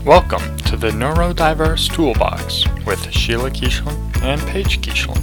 Welcome to the Neurodiverse Toolbox with Sheila Keeshlin and Paige Keeshlin.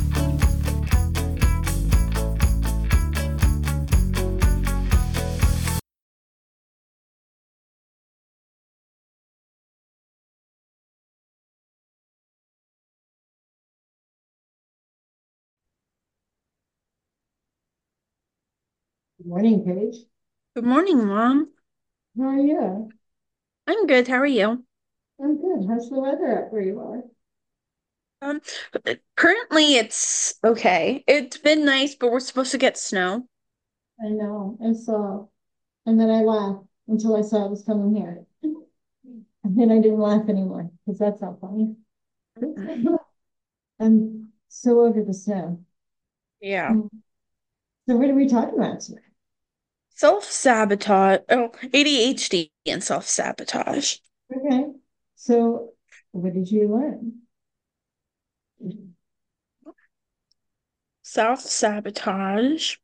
Good morning, Paige. Good morning, Mom. How are you? I'm good. How are you? I'm good. How's the weather up where you are? Um, Currently it's okay. It's been nice, but we're supposed to get snow. I know. I saw, and then I laughed until I saw it was coming here. And then I didn't laugh anymore because that's not funny. Mhm. I'm so over the snow. Yeah. So what are we talking about today? Self-sabotage. Oh, ADHD and self-sabotage. Okay. So what did you learn? Self-sabotage.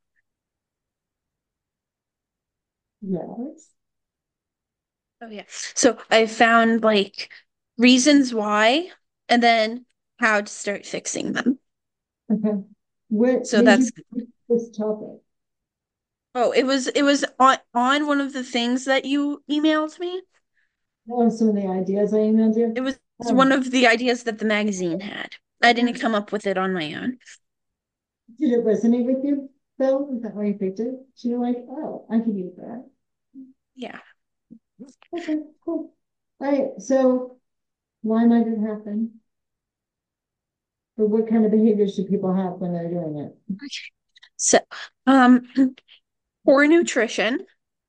Yes. Oh yeah. So I found like reasons why and then how to start fixing them. Okay. What So made you that's pick this topic? it was on one of the things that you emailed me. What are some of the ideas I emailed It you? was Oh, one of the ideas that the magazine had. I didn't okay. come up with it on my own. Did it resonate with you, Phil? Is that why you picked it? So you're like, oh, I could use that. Yeah. Okay, cool. All right, so why might it happen? But what kind of behaviors do people have when they're doing it? So, um, poor nutrition.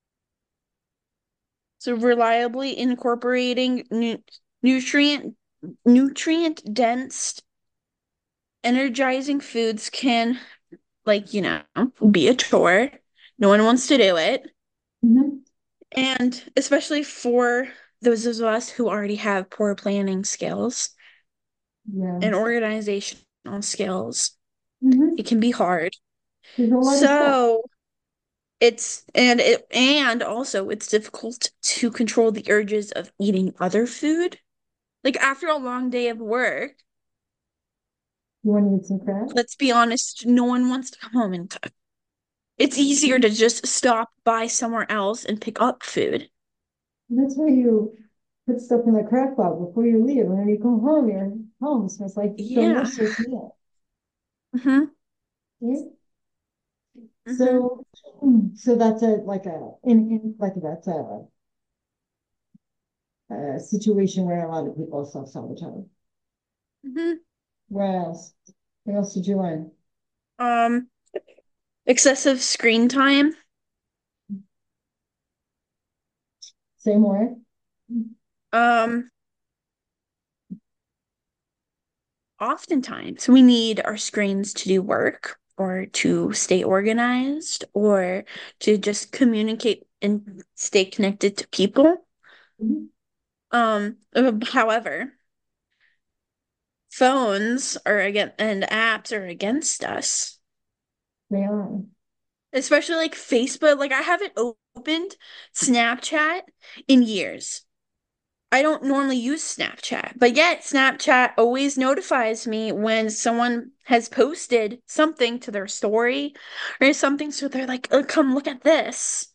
So reliably incorporating nutrient nutrient dense energizing foods can be a chore. No one wants to do it. Mhm. And especially for those of us who already have poor planning skills and Yes. organizational skills, Mhm. it can be hard. There's a lot of stuff. So and also it's difficult to control the urges of eating other food. Like after a long day of work, You want to eat some crab? let's be honest, no one wants to come home and cook. It's easier to just stop by somewhere else and pick up food. That's why you put stuff in the crock pot before you leave. And when you come home, your home smells like Yeah. delicious meal. Mm-hmm. Yeah. Mm-hmm. So, so that's a like a like that's a situation where a lot of people self-sabotage. Mm-hmm. What else? What else did you learn? Um, Excessive screen time. Say more. Um, Oftentimes we need our screens to do work or to stay organized or to just communicate and stay connected to people. However, phones are again and apps are against us, They are. especially like Facebook. Like I haven't opened Snapchat in years. I don't normally use Snapchat, but yet Snapchat always notifies me when someone has posted something to their story or something. So they're like, oh, come look at this.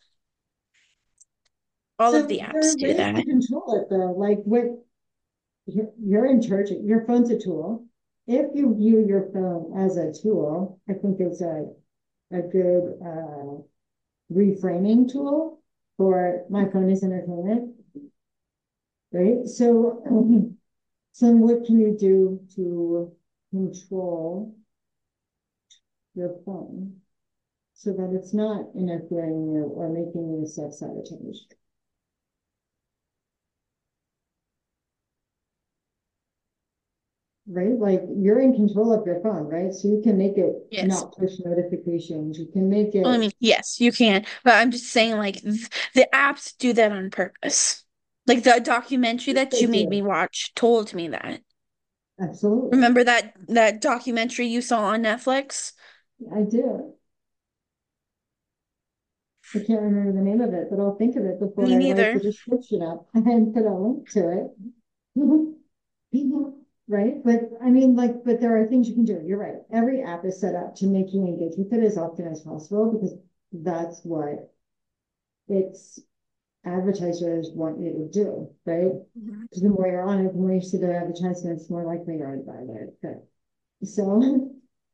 All of the So there apps are do ways to that. control it though. Like what you're in charge of, your phone's a tool. If you view your phone as a tool, I think it's a good reframing tool for my phone is entertainment, right? So, so what can you do to control your phone so that it's not interfering you or making you self-sabotage? Right? Like you're in control of your phone, right? So you can make it Yes. not push notifications. You can make Well, I it, mean, yes, you can, but I'm just saying, like, the apps do that on purpose. Like the documentary that they you made me do. watch told me that. Absolutely. Remember that documentary you saw on Netflix? I do. I can't remember the name of it, but I'll think of it before Me I write the neither. description up and put a link to it. Right? But I mean, like, but there are things you can do. You're right. Every app is set up to make you engage with it as often as possible because that's what its advertisers want you to do, right? Mhm. Because the more you're on it, the more you see their advertisements, the more likely you are to buy there. Okay. So,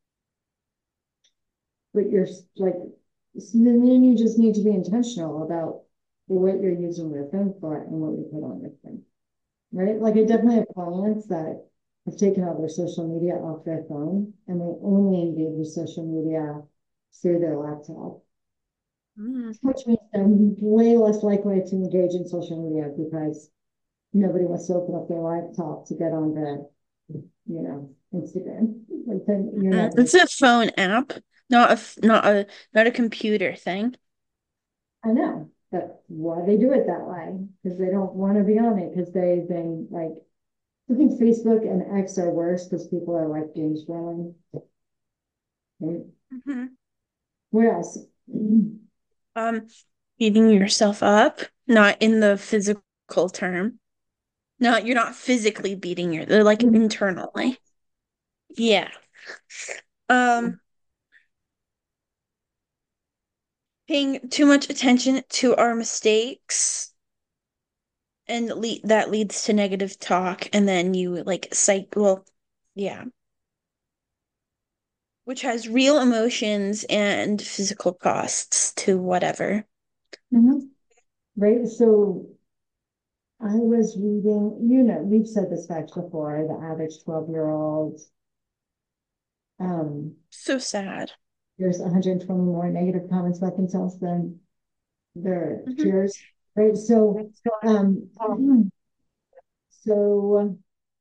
but you're like, so then you just need to be intentional about what you're using your phone for and what you put on your phone, right? Like I definitely have clients that have taken all their social media off their phone and they only engage with social media through their laptop, Mm. which means they're way less likely to engage in social media because nobody wants to open up their laptop to get on the, Instagram. Like then you're not gonna. It's a phone app, not a computer thing. I know, but why they do it that way? Because they don't want to be on it because they've been like, I think Facebook and X are worse because people are like doom scrolling. Right? Hmm. Where else? Um, Beating yourself up, not in the physical term. No, you're not physically beating they're like internally. Yeah. Um, Paying too much attention to our mistakes and that leads to negative talk and then you like yeah, which has real emotions and physical costs to whatever. Mhm. Right. So I was reading, we've said this fact before, the average 12-year-old, um, So sad. there's 120 more negative comments about themselves than their Hmm. peers. Right. Um, so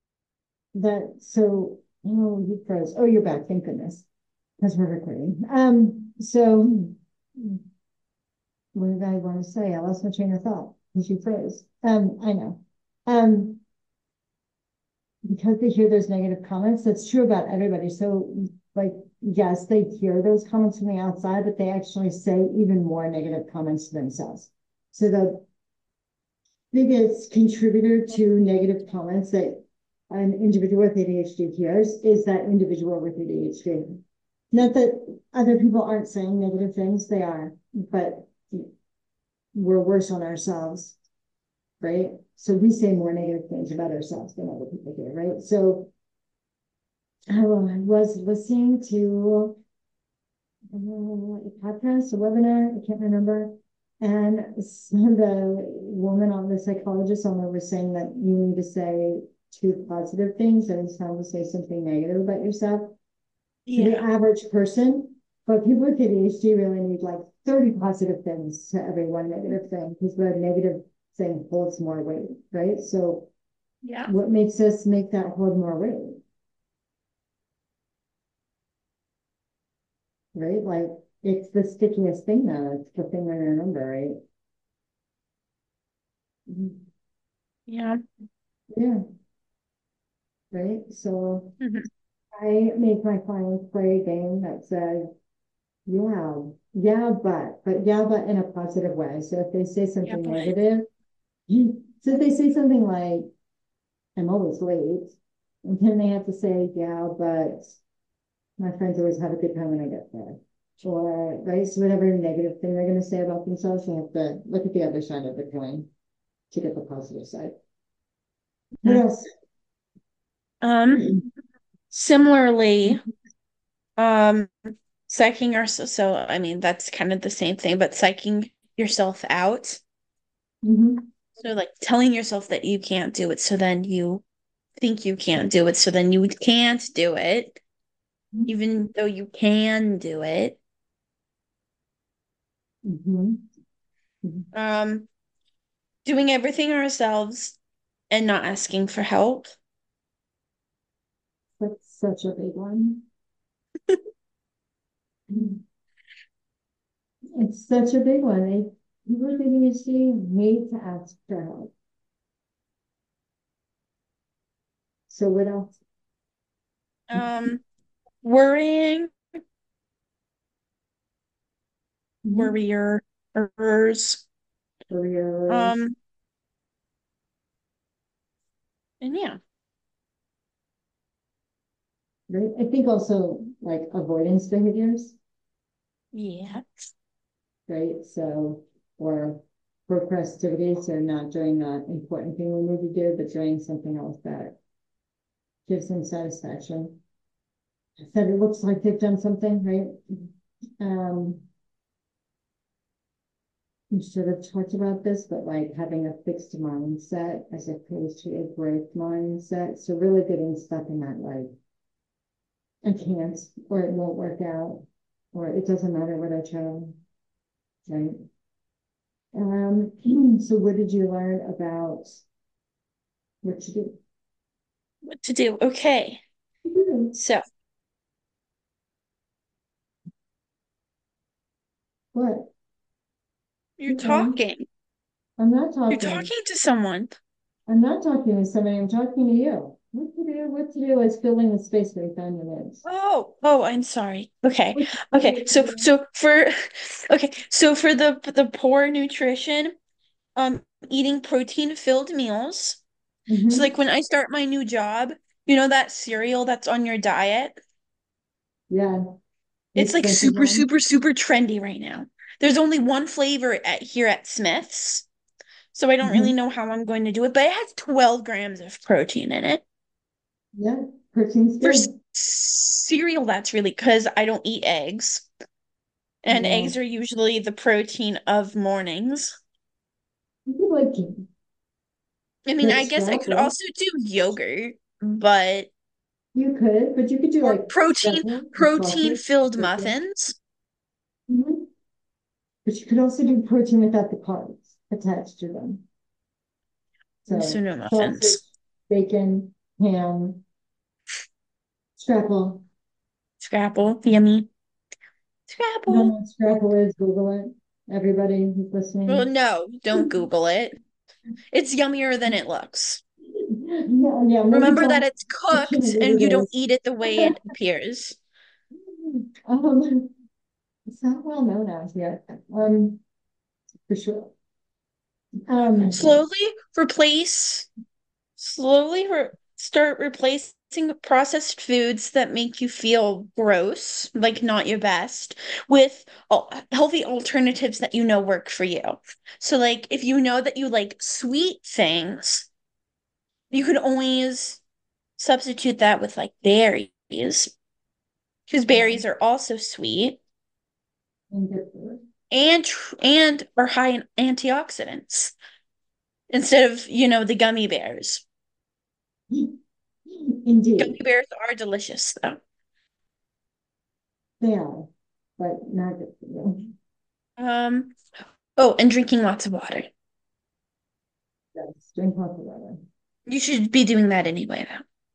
oh, you froze. Oh, you're back. Thank goodness. Because we're recording. What did I want to say? I lost my train of thought because you froze. I know. Um, because they hear those negative comments, that's true about everybody. So, like, yes, they hear those comments from the outside, but they actually say even more negative comments to themselves. So the biggest contributor to negative comments that an individual with ADHD hears is that individual with ADHD. Not that other people aren't saying negative things, they are, but we're worse on ourselves, right? So we say more negative things about ourselves than other people do, right? So I was listening to a podcast, a webinar, I can't remember. And the woman on the psychologist on there was saying that you need to say two positive things and it's time to say something negative about yourself to the Yeah. average person. But people with ADHD really need like 30 positive things to every one negative thing because the negative thing holds more weight, right? So Yeah. what makes us make that hold more weight, right? Like it's the stickiest thing now. It's the thing I remember, right? Yeah. Yeah, right. So Hmm. I make my clients play a game that says, yeah, yeah, but in a positive way. So if they say Yeah, something but negative, so if they say something like, I'm always late, and then they have to say, yeah, but my friends always have a good time when I get there. Or, right, so whatever negative thing they're going to say about themselves, they have to look at the other side of the coin to get the positive side. What Mhm. else? um similarly, um psyching ourselves, so I mean that's kind of the same thing, but psyching yourself out. Mm-hmm. So like telling yourself that you can't do it, so then you think you can't do it, so then you can't do it, even though you can do it. Mm-hmm. Um, Doing everything ourselves and not asking for help. That's such a big one. It's such a big one. People with ADHD need to ask for help. So what else? Um, Worrying, Mhm. worrier. careers. careers, Um, and yeah. right? I think also like avoidance behaviors, Yeah. right? So, or procrastinity, so not doing the important thing we need to do, but doing something else that gives them satisfaction. That it looks like they've done something, right? Um, we should have talked about this, but like having a fixed mindset as opposed to a growth mindset. So really getting stuck in that like I can't, or it won't work out, or it doesn't matter what I try, right? So what did you learn about what to do? What to do? Okay. So What? you're Keep going. talking. I'm not You're talking. talking to someone. I'm not talking to somebody. I'm talking to you. What to do? What to do is filling the space we found in it. Oh, I'm sorry. Okay. What to do? Okay. What to So do? so for okay, so for the poor nutrition, eating protein filled meals. So Mm-hmm. like when I start my new job, you know that cereal that's on your diet? Yeah, the It's like expensive super, one. super, super trendy right now. There's only one flavor at here at Smith's, so I don't really Mm-hmm. know how I'm going to do it, but it has 12 grams of protein in it. Yeah, protein's For good. cereal, that's really because I don't eat eggs, and Yeah, eggs are usually the protein of mornings. you could I mean, like I guess I could scrapple. also do yogurt, but You could, but you could do or like protein scrapple and protein sausage. filled Bacon. muffins. Mm-hmm. But you could also do protein without the carbs attached to them. So So no sausage, muffins. bacon, ham, scrapple. Scrapple, yummy. You don't know Scrapple. what scrapple is? Google it. Everybody who's Well, listening. no, don't Google it. It's yummier than it looks. Yeah, yeah, maybe Remember that don't it's mention cooked what and you it don't is. eat it the way it appears. um, it's not well known out here. For sure. Um, Slowly replace, start replacing processed foods that make you feel gross, like not your best, with healthy alternatives that you know work for you. So, like, if you know that you like sweet things, you can always substitute that with like berries, because yeah, berries are also sweet and good food. and are high in antioxidants instead of, the gummy bears. Gummy Indeed, bears are delicious though. they are, but not good for you. Um, oh, and drinking lots of water. Yes, drink lots of water, You should be doing that anyway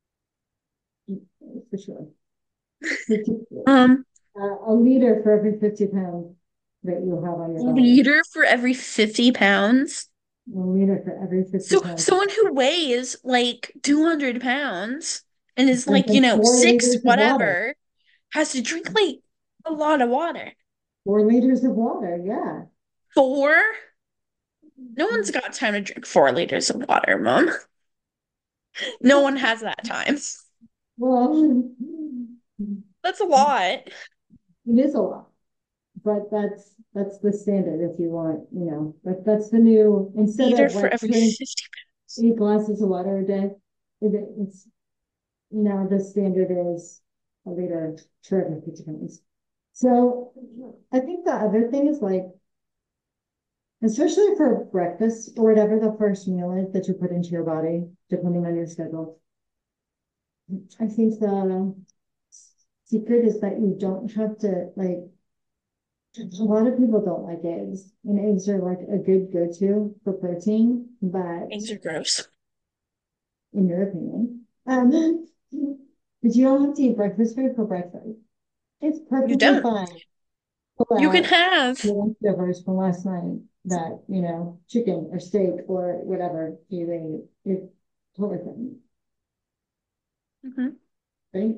for sure. 50, though. a liter for every 50 pounds that you have on your body. Liter for every 50 pounds. A liter for every 50 So pounds. someone who weighs like 200 pounds and is like, Drinking 6 4 liters of water. whatever has to drink like a lot of water. 4 liters of water, yeah. Four? No one's got time to drink 4 liters of water, Mom. No one has that time. Well, That's a lot. it is a lot, but that's the standard if you want, but that's the new instead Liter of for like every drink 50 pounds. 8 glasses of water a day. It's now the standard is a liter for every 50 pounds. So I think the other thing is like, especially for breakfast or whatever the first meal is that you put into your body, depending on your schedule. I think the secret is that you don't have to like a lot of people don't like eggs, and eggs are like a good go-to for protein, but Eggs are gross. in your opinion, but you don't have to eat breakfast food for breakfast. It's You perfectly don't. fine. Pull You can out have. the leftovers from last night that, chicken or steak or whatever you ate. It's totally fine, Mhm. right?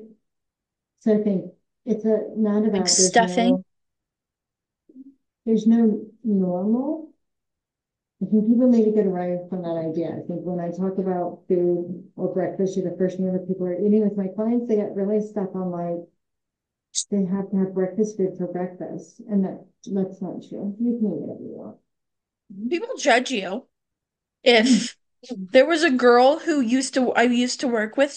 So I think it's not Like about stuffing. there's no normal. I think people need to get away from that idea. I think when I talk about food or breakfast, you're the first meal that people are eating with my clients, they get really stuck on like they have to have breakfast food for breakfast. And that's not true. You can eat whatever you want. People judge you. If there was a girl who I used to work with,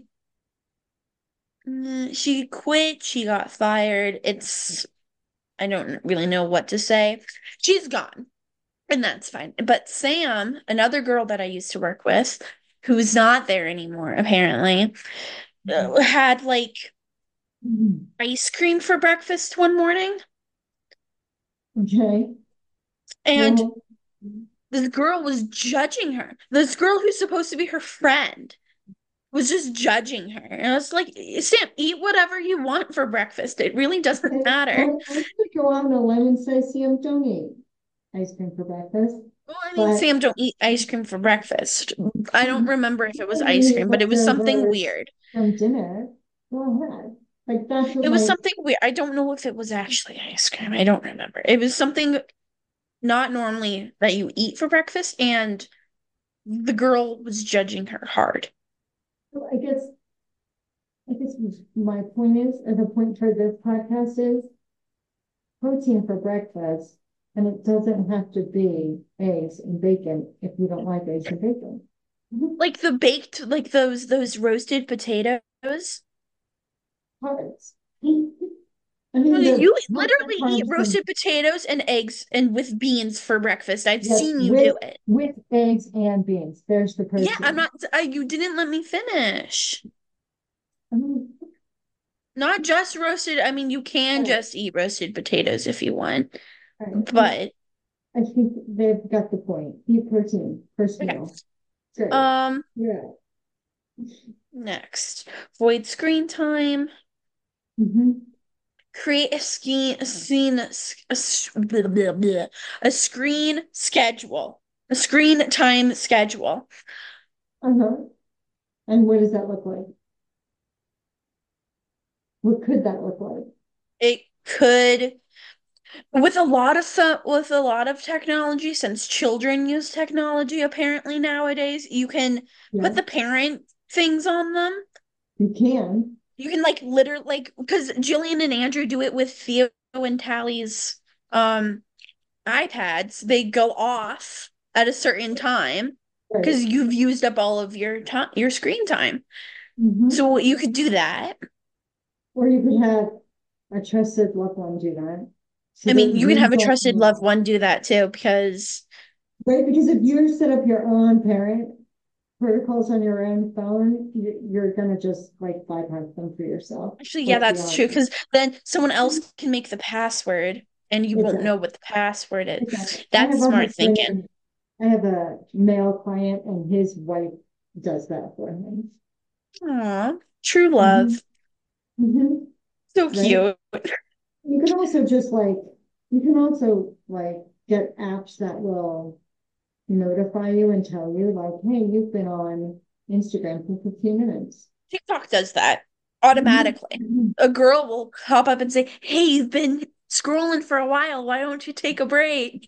she quit, she got fired. I don't really know what to say. She's gone, and that's fine. But Sam, another girl that I used to work with, who's not there anymore, apparently, had like ice cream for breakfast one morning. Okay. And Well, this girl was judging her. This girl who's supposed to be her friend was just judging her. And I was like, Sam, eat whatever you want for breakfast. It really doesn't matter. I could go out on a limb and say, Sam, don't eat ice cream for breakfast. Well, I mean, But Sam, don't eat ice cream for breakfast. I don't remember if it was you ice eat cream, but it was something leftovers weird. from dinner. Go ahead. Like that's what It was my something weird. I don't know if it was actually ice cream. I don't remember. It was something not normally that you eat for breakfast, and the girl was judging her hard. I guess my point is, or the point for this podcast is protein for breakfast, and it doesn't have to be eggs and bacon if you don't like eggs and bacon. Like the baked, like those roasted potatoes. Carbs. I mean, Well, the you high literally eat carbs and roasted potatoes and eggs and with beans for breakfast. I've yes, seen you do it. with eggs and beans. There's the Yeah, I'm protein. not, you didn't let me finish. I mean, Not just roasted. I mean, you can all just eat roasted potatoes if you want, right. but I think they've got the point. Eat protein first okay. meal. Great. Um, Yeah. next, avoid screen time. Mm-hmm. Create blah, blah, blah, a screen schedule, a screen time schedule. Uh-huh. And what does that look like? What could that look like? It could, with a lot of technology, since children use technology apparently nowadays, you can Yeah, put the parent things on them. you can. You can like literally like because Jillian and Andrew do it with Theo and Tally's um iPads. They go off at a certain time Right. because you've used up all of your time, your screen time. Mm-hmm. So you could do that. Or you could have a trusted loved one do that. So I that mean, you can you have a don't trusted loved know. one do that too because Right? Because if you set up your own parent protocols on your own phone, you're gonna just like bypass them for yourself. actually, yeah, Let's be that's true. honest. Because then someone else can make the password and you won't know Exactly. what the password Exactly. is. I That's have a smart husband thinking. and I have a male client and his wife does that for him. Aw, true Mm-hmm. love. Mm-hmm. So Right? cute. You can also just like you can also like get apps that will notify you and tell you like, hey, you've been on Instagram for 15 minutes. TikTok does that automatically. Mm-hmm. A girl will pop up and say, "Hey, you've been scrolling for a while. Why don't you take a break?"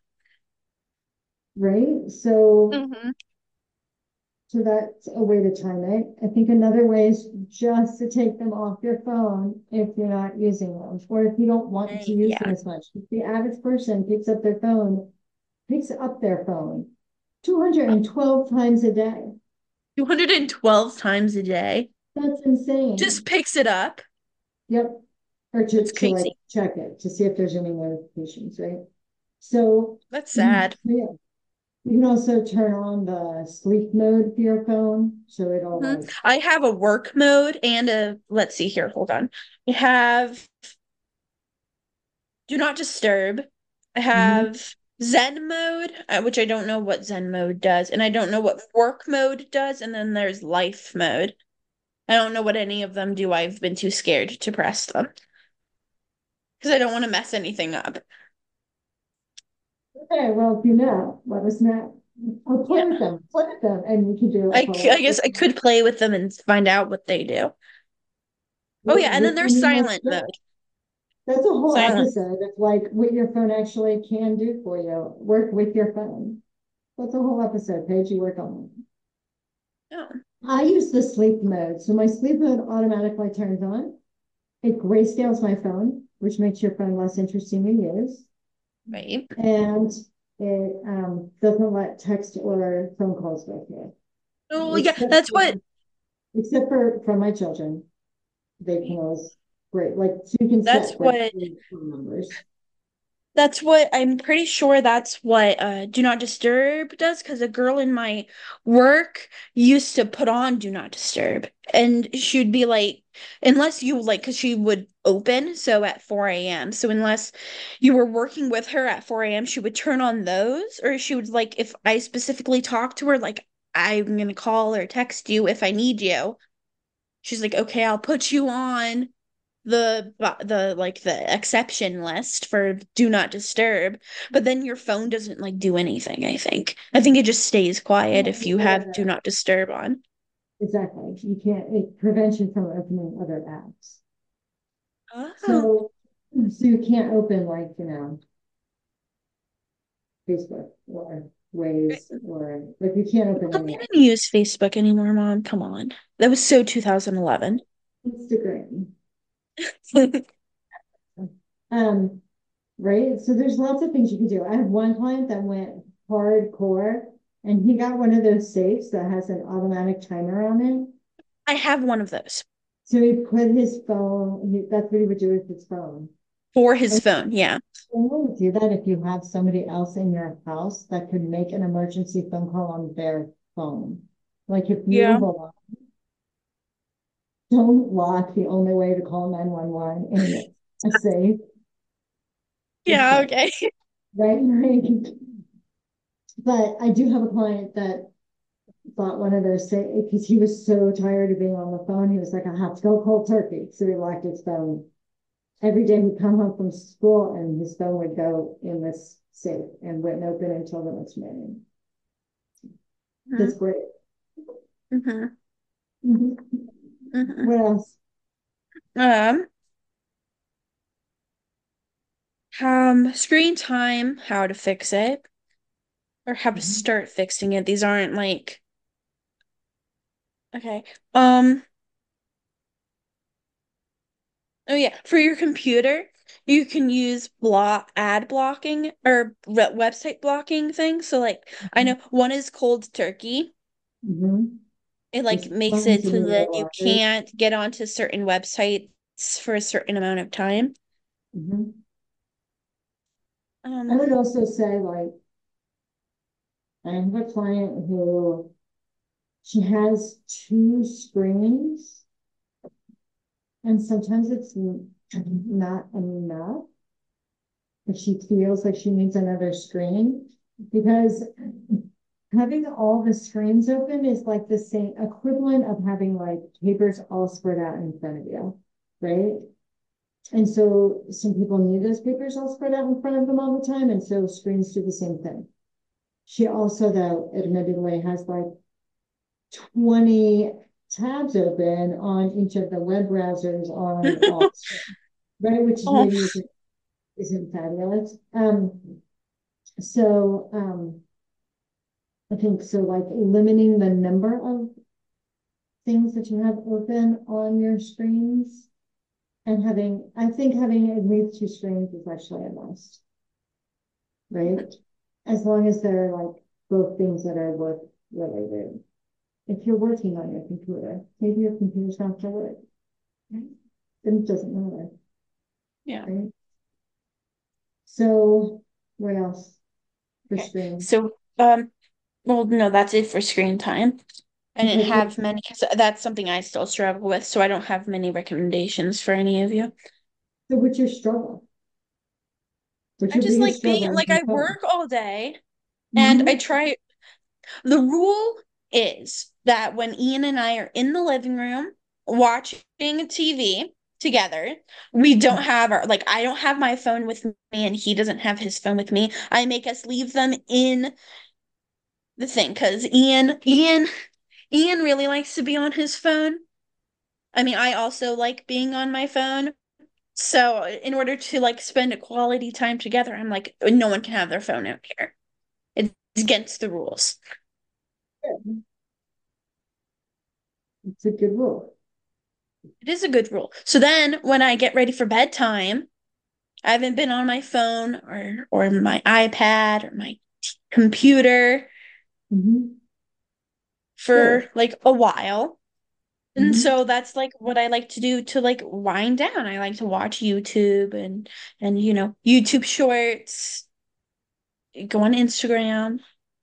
Right? So Hmm. that's a way to time it. I think another way is just to take them off your phone if you're not using them, or if you don't want to use them Yeah, as much. If the average person picks up their phone 212 times a day. 212 times a day. That's insane. Just picks it up. Yep. Or That's to like crazy. check it to see if there's any notifications, right? So, That's so sad. yeah. You can also turn on the sleep mode for your phone. So it'll Hmm. like, I have a work mode and a, let's see here, hold on. I have do not disturb. I mhm. have Zen mode, which I don't know what Zen mode does, and I don't know what work mode does, and then there's life mode. I don't know what any of them do. I've been too scared to press them because I don't want to mess anything up. Okay, well, if you know, let us know. I'll Yeah. play with them, and we can do a I call. guess I could play with them and find out what they do. Oh yeah, and then there's I mean, let's silent do mode. it. That's a whole Silent. episode of like what your phone actually can do for you. Work with your phone. That's a whole episode. Paige, you work on it. Oh, I use the sleep mode. So my sleep mode automatically turns on. It grayscales my phone, which makes your phone less interesting to use. right. And it doesn't let text or phone calls go through. Oh, yeah, Except that's for, what. except for from my children. They can always great. Like so you can That's set like what phone numbers. That's what I'm pretty sure that's what Do Not Disturb does because a girl in my work used to put on Do Not Disturb and she'd be like, unless you like, because she would open so at 4 a.m. So unless you were working with her at 4 a.m., she would turn on those, or she would like, if I specifically talk to her, like, I'm gonna call or text you if I need you. She's like, okay, I'll put you on the like the exception list for do not disturb, but then your phone doesn't like do anything. I think it just stays quiet if you have do not disturb on. Exactly. You can't, it prevents you from opening other apps. Oh, So you can't open like, Facebook or Waze or like you can't open I any don't even use Facebook anymore, Mom. Come on, that was so 2011. Instagram. Um, right. So there's lots of things you can do. I have one client that went hardcore and he got one of those safes that has an automatic timer on it. I have one of those So he put his phone, that's what he would do with his phone. for his And phone. Yeah. you only do that if you have somebody else in your house that could make an emergency phone call on their phone. Like if you Yeah. have a lock, don't lock the only way to call 911 in a safe. Just Yeah. don't, Okay. right? Right. But I do have a client that bought one of those because he was so tired of being on the phone. He was like, I have to go cold turkey. So he locked his phone. Every day he'd come home from school and his phone would go in this safe and wouldn't open until the next morning. That's great. Mm-hmm. Mhm. Mm-hmm. What else? Um, Screen time, how to fix it, or how to Mhm. start fixing it. These aren't like okay. Um, oh yeah, for your computer, you can use block ad blocking or website blocking things. So like I know one is cold turkey. Mhm. It like Just makes phones it and so media that you lockers. can't get onto certain websites for a certain amount of time. Mhm. I Um, would also say, like, I have a client who she has two screens, and sometimes it's not enough if she feels like she needs another screen because having all the screens open is like the same equivalent of having like papers all spread out in front of you, right? And so some people need those papers all spread out in front of them all the time, and so screens do the same thing. She also, though, admittedly has like 20 tabs open on each of the web browsers on all, right? Which is oh, maybe isn't fabulous. So I think so, like limiting the number of things that you have open on your screens and I think having at least two screens is actually a must, right? As long as they're like both things that are work related. If you're working on your computer, maybe your computer's not to work, right? Then it doesn't matter, yeah. right? So what else for Okay. screen? So, well, no, that's it for screen time. I didn't Okay, so, have many because that's something I still struggle with, so I don't have many recommendations for any of you. so what's your struggle? What's I your just biggest like being struggle with like your I phone? work all day and I Mm-hmm. try the rule is that when Ian and I are in the living room watching TV together, we don't have our like I don't have my phone with me and he doesn't have his phone with me. I make us leave them in the thing because Ian really likes to be on his phone. I mean, I also like being on my phone. So in order to like spend a quality time together, I'm like, no one can have their phone out here. It's against the rules. It's a good rule. It is a good rule. So then when I get ready for bedtime, I haven't been on my phone or my iPad or my computer Mm-hmm. for Good. like a while. And Mm-hmm. so that's like what I like to do to like wind down. I like to watch YouTube and YouTube shorts, go on Instagram,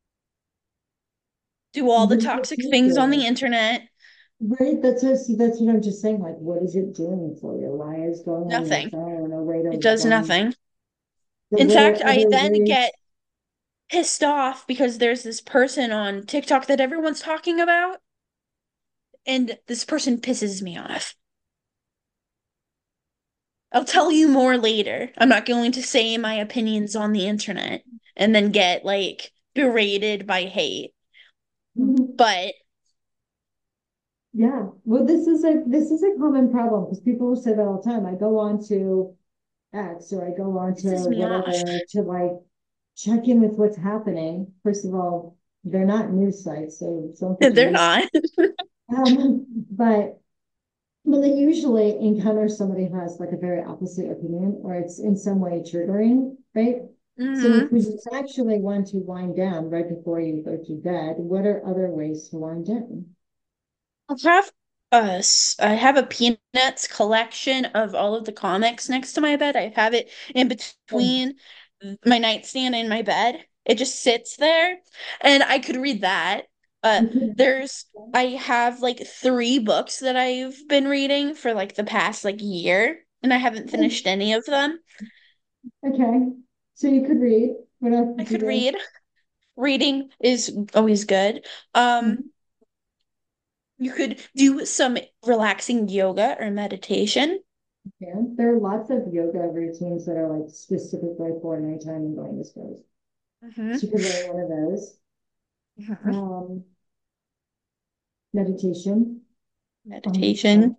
do all the What does it toxic do things for on the you? internet. Right, that's what I'm just saying. Like, what is it doing for you? Why is going on your Nothing. phone a way to It does wind? nothing. So In what fact, are I other then get ways? pissed off because there's this person on TikTok that everyone's talking about, and this person pisses me off. I'll tell you more later. I'm not going to say my opinions on the internet and then get like berated by hate. But Yeah, well, this is a common problem because people will say that all the time. I go on to X or I go on it to pisses me off. whatever to like check in with what's happening. First of all, they're not news sites, so don't They're confuse. not. But when they usually encounter somebody who has like a very opposite opinion or it's in some way triggering, right? So if Hmm. we actually want to wind down right before you go to bed, what are other ways to wind down? I'll have I have a Peanuts collection of all of the comics next to my bed. I have it in Um, between my nightstand and my bed. It just sits there, and I could read that. Uh, you could, there's I have like three books that I've been reading for like the past like year, and I haven't finished any of them. okay. So you could read. What else I did you could do? read. Reading is always good. Mhm. You could do some relaxing yoga or meditation. Yeah, there are lots of yoga routines that are like specifically for nighttime and going to space. Hmm. So you could learn one of those. Hmm. Um, meditation. Meditation.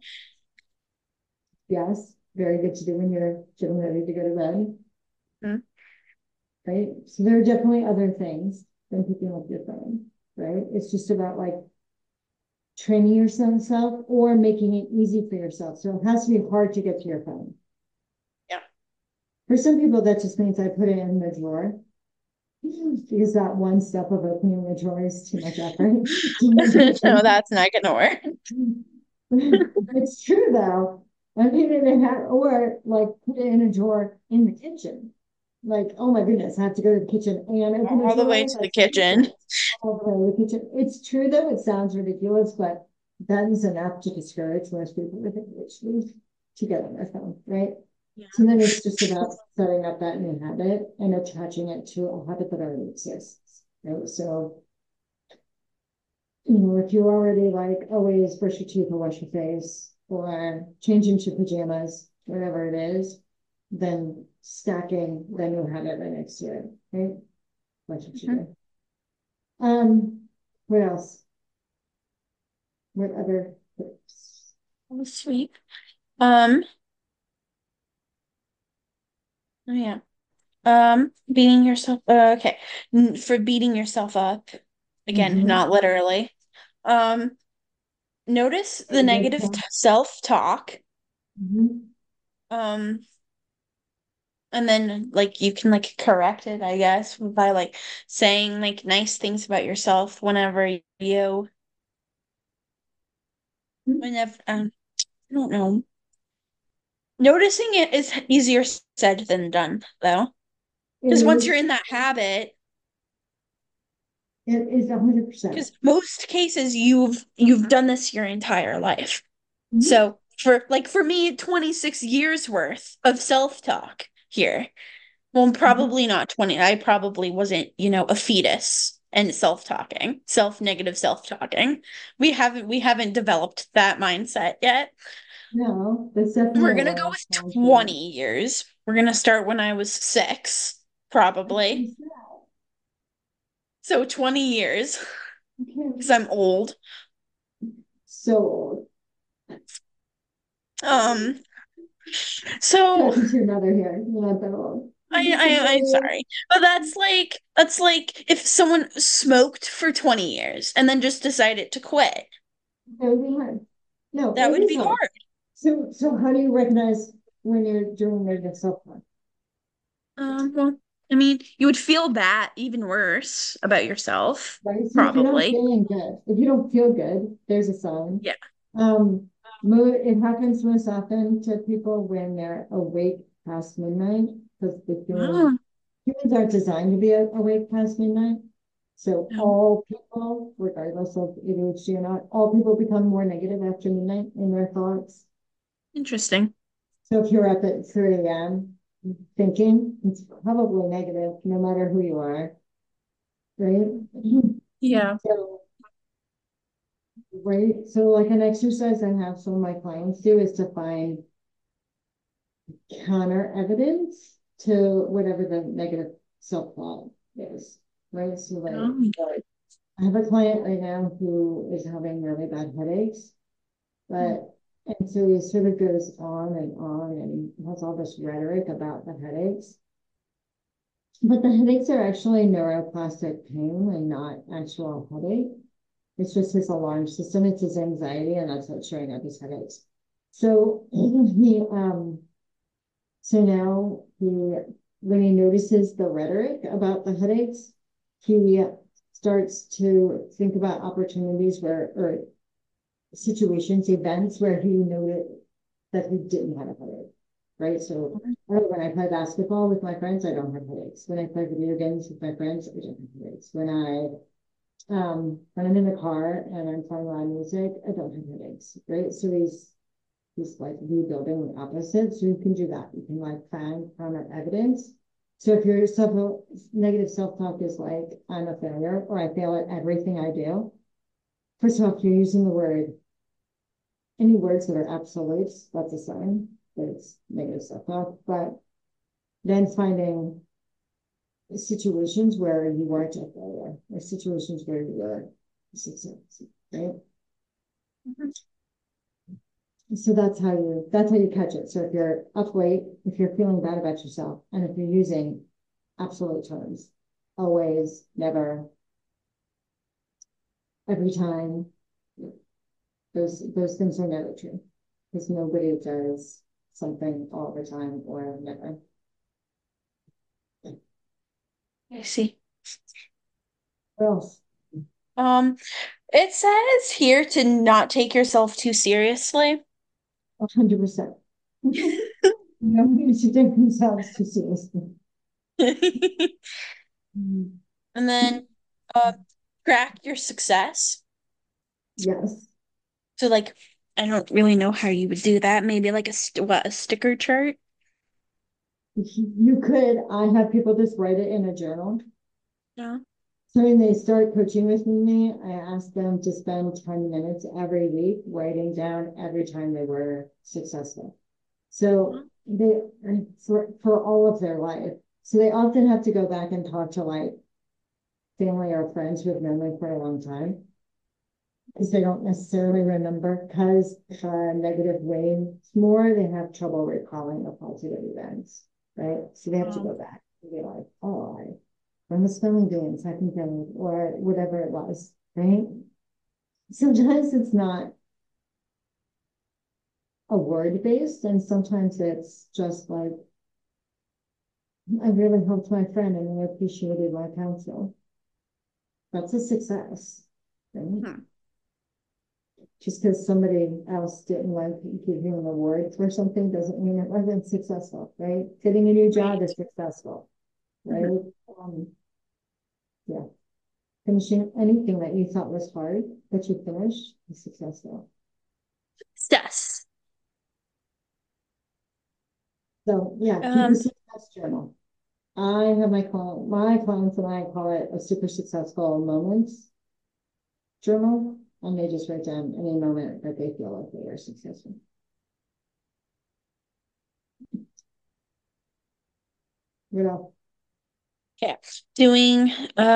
Yes, very good to do when you're getting ready to go to bed, Mhm. right? So there are definitely other things than picking up your phone, right? It's just about like training yourself or making it easy for yourself. So it has to be hard to get to your phone. Yeah. For some people, that just means I put it in the drawer because that one step of opening the drawer is too much effort to make it No, through. that's not gonna work. It's true though. I mean, it had, or like put it in a drawer in the kitchen. Like, oh my goodness, I have to go to the kitchen and open a All the way drawer. to the That's kitchen. all the way to the kitchen. It's true though, it sounds ridiculous, but that is enough to discourage most people with ADHD to get on their phone, right? Yeah. So then it's just about setting up that new habit and attaching it to a habit that already exists. Right? So, if you already like always brush your teeth or wash your face or change into pajamas, whatever it is, then stacking the new habit right next to it. Right? That's what you Mhm. do. What else? What other tips? Oh, sweet. Um, oh yeah. Beating yourself. Okay. For beating yourself up. Again, Mm-hmm. not literally. Um, Notice the negative self-talk. Mm-hmm. Um, and then like you can like correct it, I guess, by like saying like nice things about yourself whenever I don't know. Noticing it is easier said than done, though. It Because once you're is. in that habit, It is 100%. because most cases you've done this your entire life. Mm-hmm. So for me, 26 years worth of self-talk here. Well, probably not 20. I probably wasn't, a fetus and self-talking, self-negative self-talking. We haven't developed that mindset yet. No, that's definitely We're a gonna go long with time for that. 20 years. We're gonna start when I was 6, probably. So 20 years, Okay. because I'm old. So, Um, So Talking to your mother here, you're not that old. I'm sorry, but that's like if someone smoked for 20 years and then just decided to quit. That would be hard. No, That it would is be hard. hard. So how do you recognize when you're doing negative self-talk? Well, I mean, you would feel bad, even worse about yourself, Right? So if you're not probably. feeling good, if you don't feel good, there's a sign. Yeah. Um, it happens most often to people when they're awake past midnight, because Oh, humans aren't designed to be awake past midnight. So no. all people, regardless of ADHD or not, all people become more negative after midnight in their thoughts. Interesting. So if you're up at 3 a.m. thinking, it's probably negative, no matter who you are, right? Yeah. So, right. So like an exercise I have some of my clients do is to find counter evidence to whatever the negative self-thought is, right? So Oh, like I have a client right now who is having really bad headaches, but and so he sort of goes on and has all this rhetoric about the headaches. But the headaches are actually neuroplastic pain and not actual headache. It's just his alarm system, it's his anxiety, and that's what's showing up his headaches. So so now when he notices the rhetoric about the headaches, he starts to think about opportunities or situations, events where he noted that he didn't have a headache, right? So when I play basketball with my friends, I don't have headaches. When I play video games with my friends, I don't have headaches. When I'm in the car and I'm playing loud music, I don't have headaches, right? So he's like rebuilding the opposite. So you can do that. You can like find counter evidence. So if your negative self-talk is like, I'm a failure or I fail at everything I do, first of all, if you're using the word, any words that are absolutes, that's a sign that it's negative self-talk. But then finding situations where you weren't a failure or situations where you were a success, right? So that's how you catch it. So if you're up late, if you're feeling bad about yourself, and if you're using absolute terms, always, never, every time, those things are never true because nobody does something all the time or never. I see. What else? Um, it says here to not take yourself too seriously. 100%. Nobody should take themselves too seriously. Mm. And then track your success. Yes. So like I don't really know how you would do that. Maybe like a sticker chart? You could, I have people just write it in a journal. Yeah. So when they start coaching with me, I ask them to spend 10 minutes every week writing down every time they were successful. So they for all of their life. So they often have to go back and talk to like family or friends who have known them for a long time because they don't necessarily remember because negative weighs more, they have trouble recalling the positive events, right? So they have to Um, go back and be like, oh, I when the spelling bee in second grade or whatever it was, right? Sometimes it's not a word based, and sometimes it's just like, I really helped my friend and I appreciated my counsel. That's a success, right? hmm. Just because somebody else didn't like give you an award for something doesn't mean it wasn't successful, right? Getting a new job Right. is successful, Mhm. right? Yeah. Finishing anything that you thought was hard that you finished is successful. Success. So yeah, keep a Um, success journal. I have my clients and I call it a super successful moments journal, and they just write down any moment that they feel like they are successful. You know, okay. Doing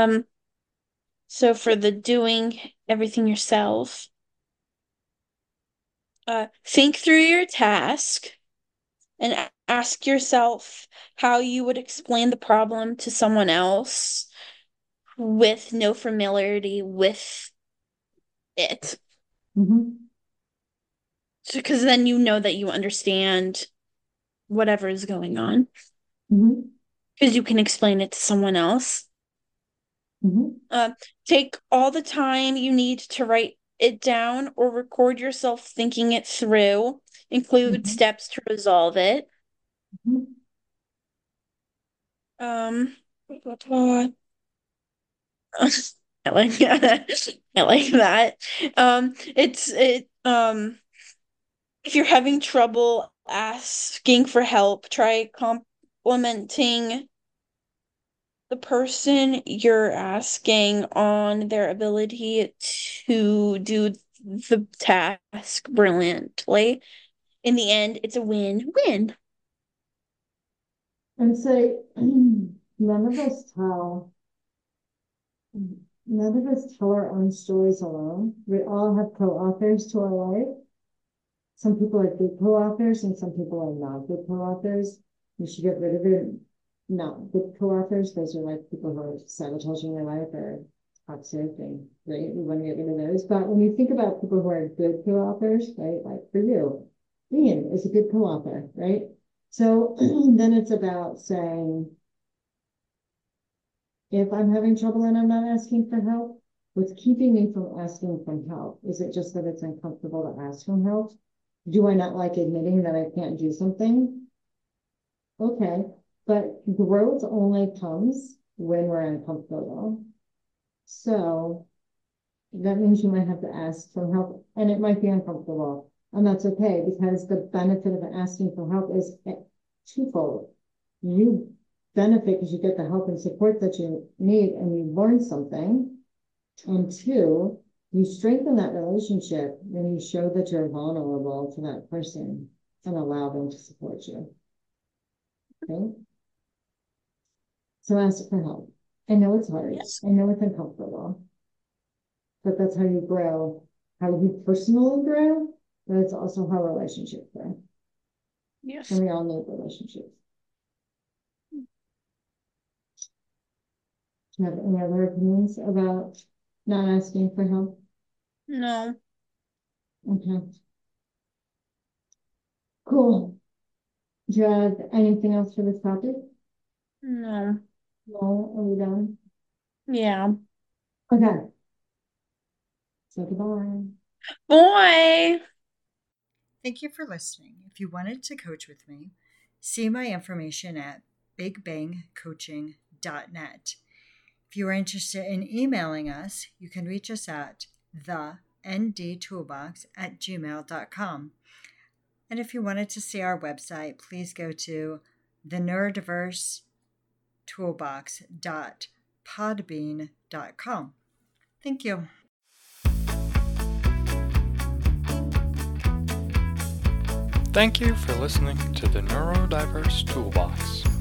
so for the doing everything yourself, think through your task. and ask yourself how you would explain the problem to someone else with no familiarity with it. Mm-hmm. Because then you know that you understand whatever is going on. Mm-hmm. Because you can explain it to someone else. Mm-hmm. Take all the time you need to write it down or record yourself thinking it through. Include Mm-hmm. steps to resolve it. Mm-hmm. Blah, blah, blah. I like I like that. If you're having trouble asking for help, try complimenting the person you're asking on their ability to do the task brilliantly. In the end, it's a win-win. And say, none of us tell, none of us tell our own stories alone. We all have co-authors to our life. Some people are good co-authors and some people are not good co-authors. You should get rid of it. Not good co-authors. Those are like people who are sabotaging your life or toxic and right. We want to get rid of those. But when you think about people who are good co-authors, right? Like for you, Ian is a good co-author, right? So then it's about saying, if I'm having trouble and I'm not asking for help, what's keeping me from asking for help? Is it just that it's uncomfortable to ask for help? Do I not like admitting that I can't do something? Okay, but growth only comes when we're uncomfortable. So that means you might have to ask for help, and it might be uncomfortable. And that's okay, because the benefit of asking for help is twofold. You benefit because you get the help and support that you need and you learn something. And two, you strengthen that relationship when you show that you're vulnerable to that person and allow them to support you. Okay? So ask for help. I know it's hard. Yes. I know it's uncomfortable. But that's how you grow, how you personally grow, but it's also how relationships grow. Yes. And we all need relationships. Do you have any other opinions about not asking for help? No. Okay. Cool. Do you have anything else for this topic? No. No, are we done? Yeah. Okay. So goodbye. Boy. Thank you for listening. If you wanted to coach with me, see my information at bigbangcoaching.net. If you are interested in emailing us, you can reach us at thenDtoolbox@gmail.com. And if you wanted to see our website, please go to theneurodiversetoolbox.podbean.com. Thank you. Thank you for listening to the Neurodiverse Toolbox.